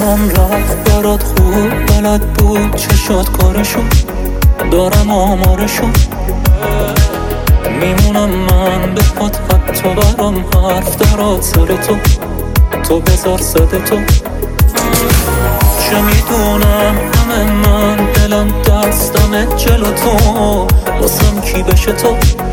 زمان رفت برات خوب بلد بود چشات کارشو دارم آمارشو میمونم من به پات حتی برام حرف دارد سر تو بذار صد تو چه میدونم همه من دلم دستم جلو تو واسم کی بشه تو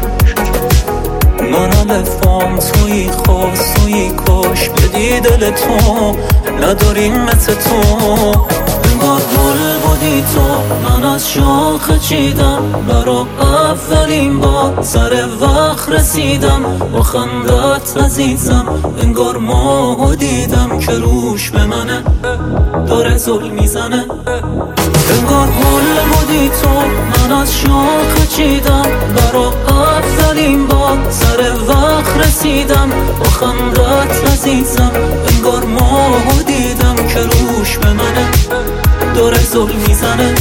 من الفام توی خواست توی کاش بدی دل تو نداریم مثل تو انگار گل بودی تو من از شاخه چیدم برا اولین بار سر وقت رسیدم با خندت عزیزم انگار ماهو دیدم که روش به منه داره زل میزنه انگار گل بودی تو من از شاخه چیدم برا اولین بار سر وقت رسیدم با خندت عزیزم انگار ماهو دیدم که روش به منه داره زل میزنه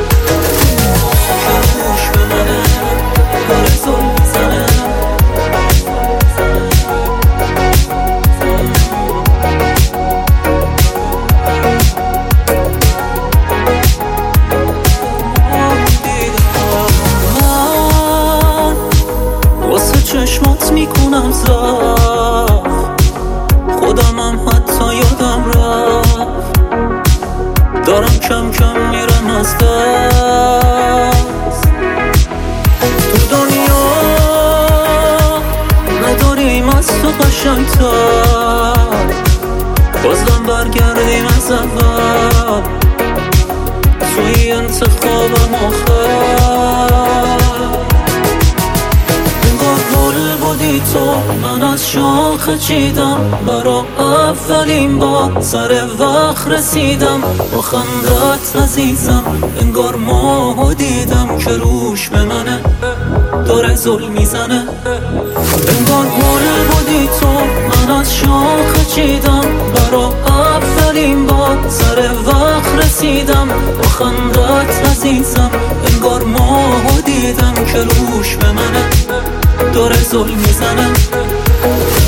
که روش به منه داره زل میزنه چشمات میکنم زخم خودمم حتی یادم رفت دارم کم کم میرم از دست تو دنیا نداریم از تو قشنگتر بازم برگردیم از اول توی انتخابم آخر بودی تو من از شاخه چیدم برا اولین بار سر وقت رسیدم با خندت عزیزم انگار ماهو دیدم که روش به منه داره زل میزنه انگار گل بودی تو من از شاخه چیدم برا اولین بار سر وقت رسیدم با خندت عزیزم انگار ماهو دیدم که روش به منه داره زل میزنه